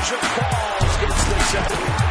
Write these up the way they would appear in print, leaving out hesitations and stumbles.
Elijah Qualls gets the sack.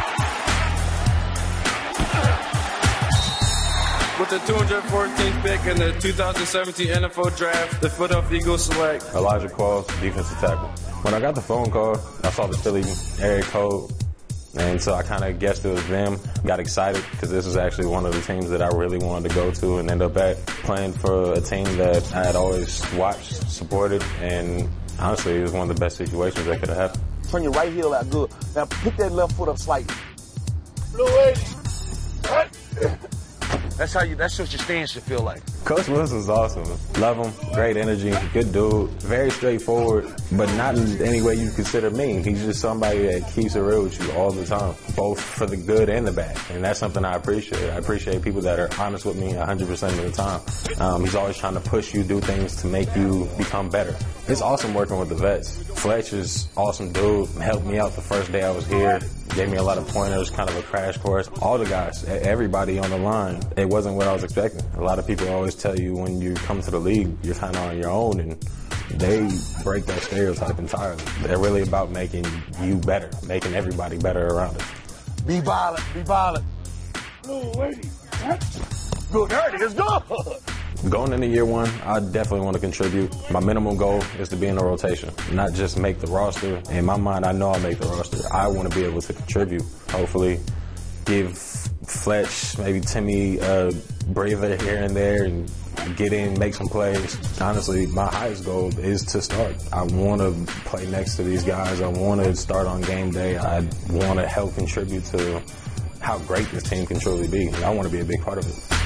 With the 214th pick in the 2017 NFL Draft, the Philadelphia Eagles select Elijah Qualls, defensive tackle. When I got the phone call, I saw the Philly area code, and so I kind of guessed it was them. Got excited because this was actually one of the teams that I really wanted to go to and end up at, playing for a team that I had always watched, supported, and honestly, it was one of the best situations that could have happened. Turn your right heel out good. Now pick that left foot up slightly. Blue 80. Right. That's what your stance should feel like. Coach Wilson's awesome. Love him. Great energy. Good dude. Very straightforward, but not in any way you consider mean. He's just somebody that keeps it real with you all the time, both for the good and the bad. And that's something I appreciate. I appreciate people that are honest with me 100% of the time. He's always trying to push you, do things to make you become better. It's awesome working with the vets. Fletch is awesome dude. Helped me out the first day I was here. Gave me a lot of pointers, kind of a crash course. All the guys, everybody on the line, it wasn't what I was expecting. A lot of people always tell you when you come to the league, you're kind of on your own, and they break that stereotype entirely. They're really about making you better, making everybody better around us. Be violent, be violent. Blue 80. Good, there it is, good. Going into year one, I definitely want to contribute. My minimum goal is to be in the rotation, not just make the roster. In my mind, I know I'll make the roster. I want to be able to contribute, hopefully give Fletch, maybe Timmy a breather here and there and get in, make some plays. Honestly, my highest goal is to start. I want to play next to these guys. I want to start on game day. I want to help contribute to how great this team can truly be. I want to be a big part of it.